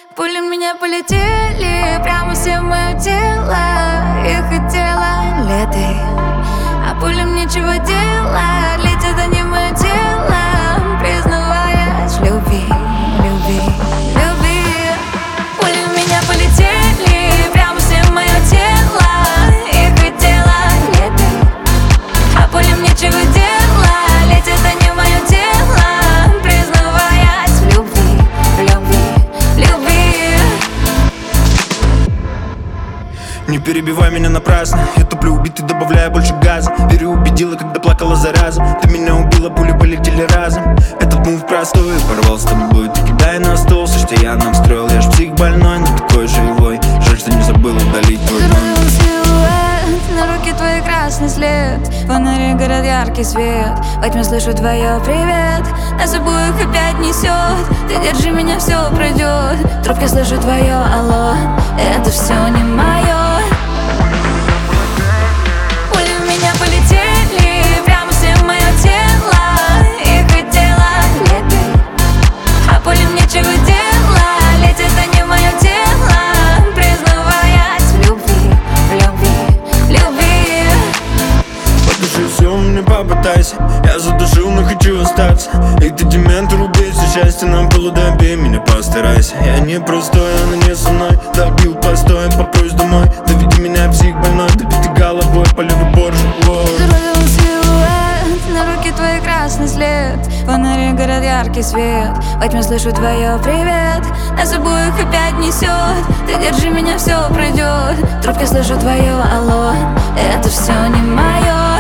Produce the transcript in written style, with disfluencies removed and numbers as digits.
Пули в меня полетели прямо все в мое тело. Я хотела леты, а пулям нечего делать. Летят они в мое тело, признаваясь в любви, любви, любви. Пули в меня полетели прямо все в мое тело. Я хотела леты, а пулям нечего делать. Летят они в мое тело, признаваясь в любви, любви, любви. Не перебивай меня напрасно. Я туплю убитый, добавляя больше газа. Переубедила, когда плакала зараза. Ты меня убила, пули полетели разом. Этот мув простой, порвал с тобой. Ты кидай на стол, все, что я нам строил. Я ж псих больной, но такой живой. Жаль, что не забыл удалить твой Взрывал силуэт, на руке твой красный след. Фонари горят яркий свет, во тьме слышу твое привет. Нас обоих опять несет, ты держи меня, все пройдет. В трубке слышу твое алло, это все не мое. Пули в меня полетели прямо все в мое тело. Я хотела леты, а пулям нечего делать. Летят они в мое тело, признаваясь в любви, в любви, в любви. Подуши все, мне попытайся. Я задушил, но хочу остаться. И ты дементор, убейся, счастье нам полудобей. Меня постарайся. Я не простой, она не со мной. Добил постой, попрось домой. Доведи меня, псих больной. Добиты головой, по левый боржик. Взрывал силуэт, на руке твой красный след. Фонари горят яркий свет, во тьме слышу твое привет. Нас обоих опять несет, ты держи меня, все пройдет. В трубке слышу твое алло, это все не мое.